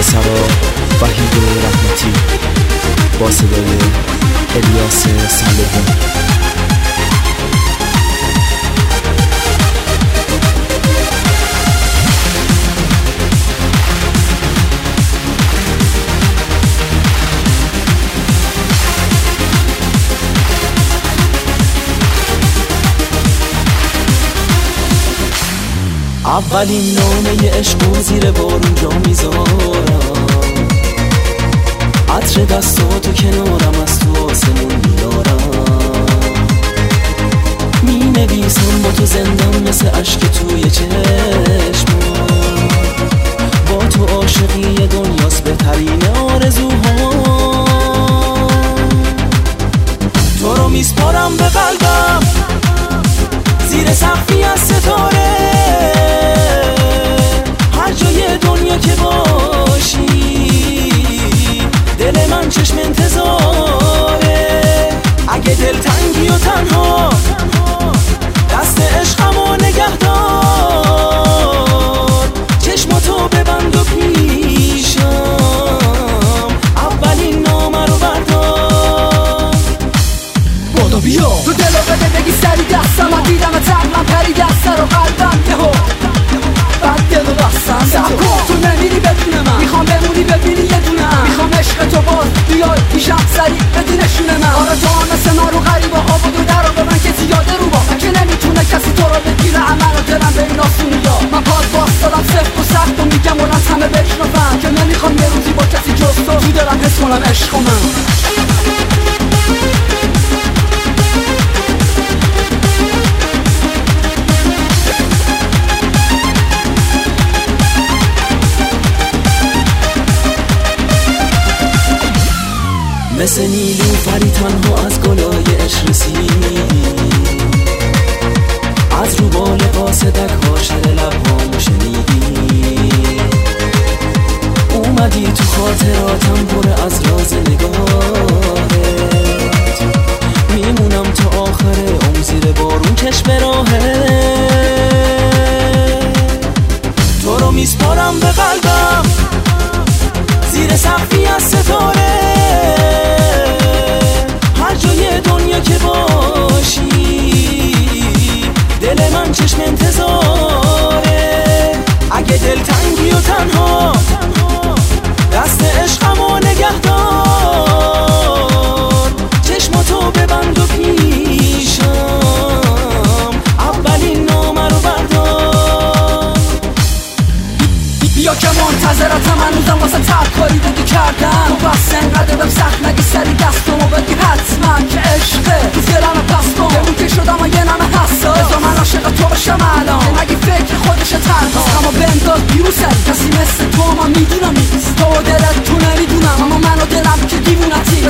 سرا وحید رحمتی با صدای الیاس صالحی. اولین نامه عشق و زیر بارون جا میذارم، عطر دستاتو کنارم از تو آسمون میارم، می نویسم با تو زندم مثل عشق توی چشمم، با تو عاشقی دنیاست بهترین آرزوها، تو رو میسپارم به قلبم زیر سقفی از ستاره، هر جای دنیا که باشی دل من چشم انتظاره، اگه دلتنگی و تنها دست عشقمو نگه دار، چشماتو ببند و پیشم اولین نامه رو بردار. بادو بیا تو دلو بده بگی سری دستم، من دیدم تقلم پری دست رو قلبم یهو بعد دلو بستم سب کن تو نمیری بدون من، میخوام بمونی ببینی یه دونم، میخوام عشق تو باز بیای پیشم سری بدی نشونه من، آره تو هم مثل من رو غریبا ها بود و درا به من که زیاده رو با من که نمیتونه کسی تو رو بگیره عمل و دلم به این آسونی ها، من پاد باز دادم سفت و سخت و میگم اون از همه بشنفم که نمیخوام یه روزی با کسی جز تو دلم حس کنم عشق من. مثل نیلوفری تنها از گلای عشق رسید، از رو بال قاصدک ها شر لبهامو شنیدی، اومدی تو خاطراتم پر از راز نگاهت، میمونم تا آخر عمر زیر بارون کش به راهت، تو رو میسپارم به قلبم زیر سقفی از ستاره، هر جای دنیا که باشی دل من چشم انتظاره، اگه دلتنگی و تنها دست عشقمو نگه دار، چشماتو ببند و پیشم اولین نامه رو بردار. بیا که منتظرتم هنوزم واسه کاری بگی کردم، تو بس انقدر بهم سخت نگی سری دستمو بگی حتما که عشقه تو دلمه پس کن، بگو که شدم و یه نمه حساس، بذار من عاشق تو بشم الان اگه فکر خودشه تنها، اما بنداز بیروسن کسی مثل تو من میدونم نیست، تو و دلت تو نمیدونم اما من و دلم که دیوونتی،